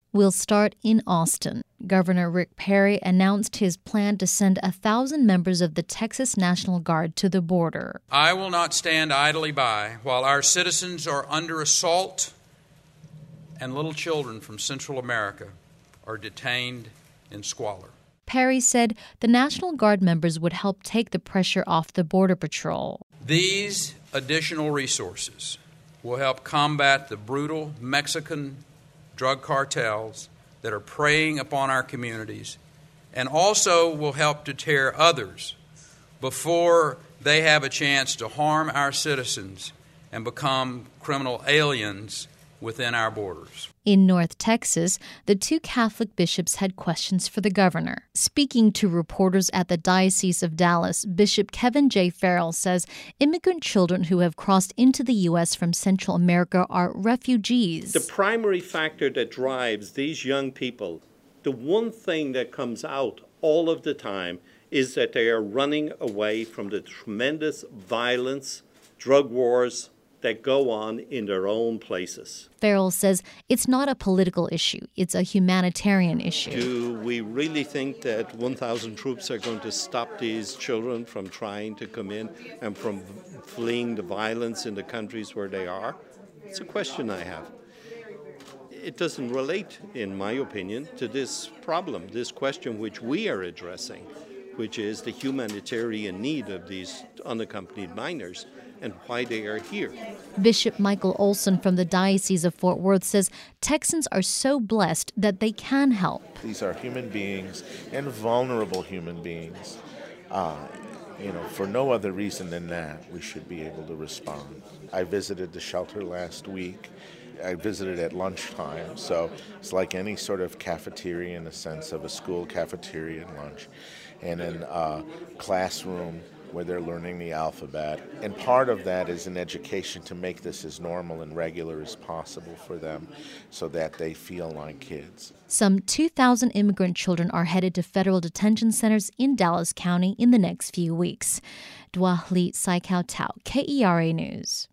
will start in Austin. Governor Rick Perry announced his plan to send 1,000 members of the Texas National Guard to the border. I will not stand idly by while our citizens are under assault and little children from Central America are detained in squalor. Perry said the National Guard members would help take the pressure off the Border Patrol. These additional resources will help combat the brutal Mexican drug cartels that are preying upon our communities, and also will help deter others before they have a chance to harm our citizens and become criminal aliens within our borders. In North Texas, the two Catholic bishops had questions for the governor. Speaking to reporters at the Diocese of Dallas, Bishop Kevin J. Farrell says immigrant children who have crossed into the U.S. from Central America are refugees. The primary factor that drives these young people, the one thing that comes out all of the time, is that they are running away from the tremendous violence, drug wars, that go on in their own places. Farrell says it's not a political issue, it's a humanitarian issue. Do we really think that 1,000 troops are going to stop these children from trying to come in and from fleeing the violence in the countries where they are? It's a question I have. It doesn't relate, in my opinion, to this problem, this question which we are addressing, which is the humanitarian need of these unaccompanied minors and why they are here. Bishop Michael Olson from the Diocese of Fort Worth says Texans are so blessed that they can help. These are human beings and vulnerable human beings. For no other reason than that, we should be able to respond. I visited the shelter last week. I visited at lunchtime, so it's like any sort of cafeteria in the sense of a school cafeteria and lunch, and in a classroom where they're learning the alphabet. And part of that is an education to make this as normal and regular as possible for them so that they feel like kids. Some 2,000 immigrant children are headed to federal detention centers in Dallas County in the next few weeks. Dua Lee Sai Kao Tao, KERA News.